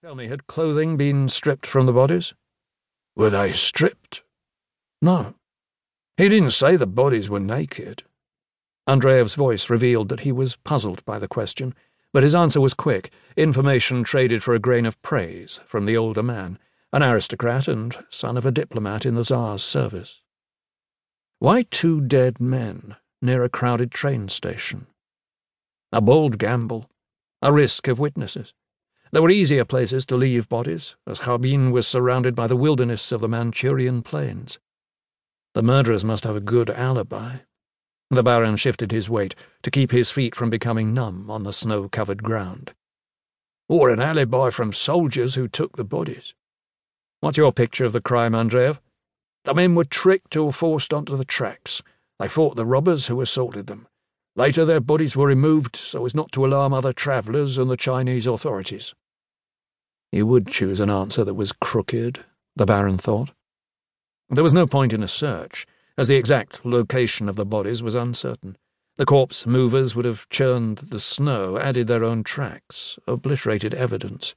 Tell me, had clothing been stripped from the bodies? Were they stripped? No. He didn't say the bodies were naked. Andreev's voice revealed that he was puzzled by the question, but his answer was quick, information traded for a grain of praise from the older man, an aristocrat and son of a diplomat in the Tsar's service. Why two dead men near a crowded train station? A bold gamble, a risk of witnesses. There were easier places to leave bodies, as Harbin was surrounded by the wilderness of the Manchurian plains. The murderers must have a good alibi. The Baron shifted his weight to keep his feet from becoming numb on the snow-covered ground. Or an alibi from soldiers who took the bodies. What's your picture of the crime, Andreev? The men were tricked or forced onto the tracks. They fought the robbers who assaulted them. Later their bodies were removed so as not to alarm other travellers and the Chinese authorities. He would choose an answer that was crooked, the Baron thought. There was no point in a search, as the exact location of the bodies was uncertain. The corpse movers would have churned the snow, added their own tracks, obliterated evidence.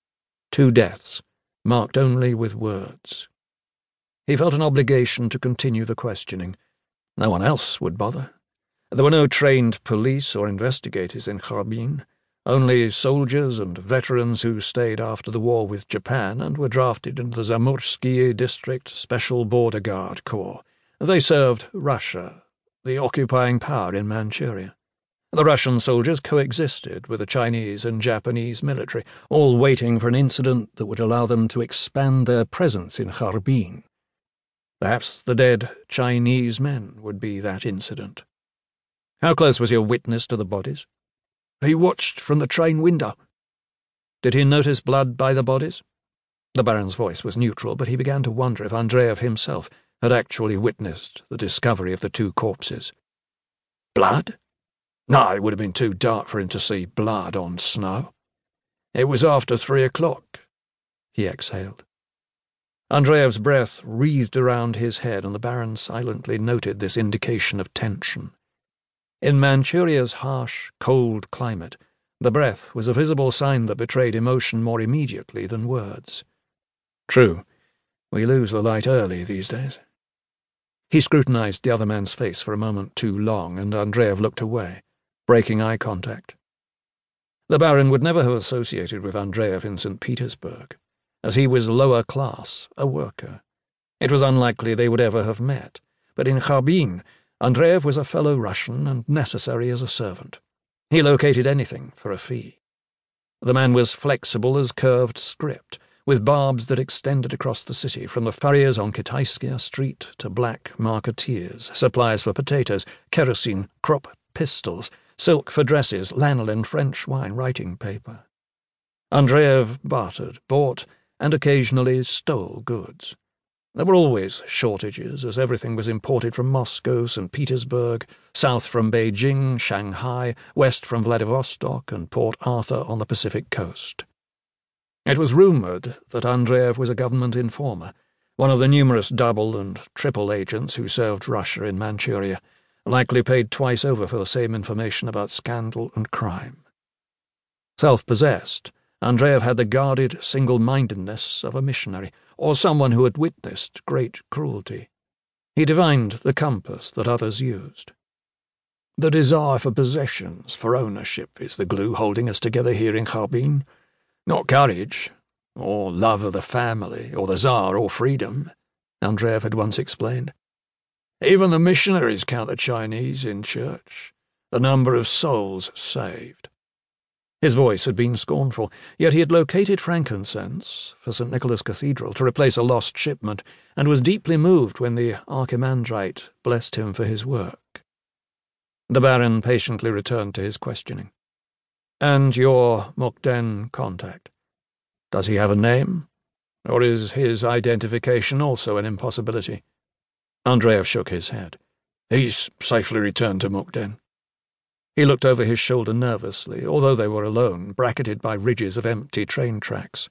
2 deaths, marked only with words. He felt an obligation to continue the questioning. No one else would bother. There were no trained police or investigators in Harbin, only soldiers and veterans who stayed after the war with Japan and were drafted into the Zamorsky District Special Border Guard Corps. They served Russia, the occupying power in Manchuria. The Russian soldiers coexisted with the Chinese and Japanese military, all waiting for an incident that would allow them to expand their presence in Harbin. Perhaps the dead Chinese men would be that incident. How close was your witness to the bodies? He watched from the train window. Did he notice blood by the bodies? The Baron's voice was neutral, but he began to wonder if Andreev himself had actually witnessed the discovery of the 2 corpses. Blood? No, it would have been too dark for him to see blood on snow. It was after 3 o'clock. He exhaled. Andreev's breath wreathed around his head, and the Baron silently noted this indication of tension. In Manchuria's harsh, cold climate, the breath was a visible sign that betrayed emotion more immediately than words. True, we lose the light early these days. He scrutinized the other man's face for a moment too long, and Andreev looked away, breaking eye contact. The Baron would never have associated with Andreev in St. Petersburg, as he was lower class, a worker. It was unlikely they would ever have met, but in Harbin, Andreev was a fellow Russian and necessary as a servant. He located anything for a fee. The man was flexible as curved script, with barbs that extended across the city, from the furriers on Kitaiskia Street to black marketeers, suppliers for potatoes, kerosene, crop pistols, silk for dresses, lanolin, French wine, writing paper. Andreev bartered, bought, and occasionally stole goods. There were always shortages, as everything was imported from Moscow, St. Petersburg, south from Beijing, Shanghai, west from Vladivostok and Port Arthur on the Pacific coast. It was rumoured that Andreev was a government informer, one of the numerous double and triple agents who served Russia in Manchuria, likely paid twice over for the same information about scandal and crime. Self-possessed, Andreev had the guarded single-mindedness of a missionary, or someone who had witnessed great cruelty. He divined the compass that others used. The desire for possessions, for ownership, is the glue holding us together here in Harbin. Not courage, or love of the family, or the Tsar, or freedom, Andreev had once explained. Even the missionaries count the Chinese in church, the number of souls saved. His voice had been scornful, yet he had located frankincense for St. Nicholas Cathedral to replace a lost shipment, and was deeply moved when the archimandrite blessed him for his work. The Baron patiently returned to his questioning. "And your Mukden contact? Does he have a name? Or is his identification also an impossibility?" Andreev shook his head. "He's safely returned to Mukden." He looked over his shoulder nervously, although they were alone, bracketed by ridges of empty train tracks.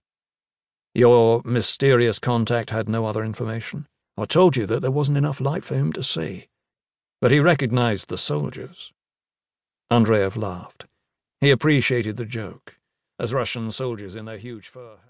"Your mysterious contact had no other information? I told you that there wasn't enough light for him to see. But he recognized the soldiers." Andreev laughed. He appreciated the joke, as Russian soldiers in their huge fur.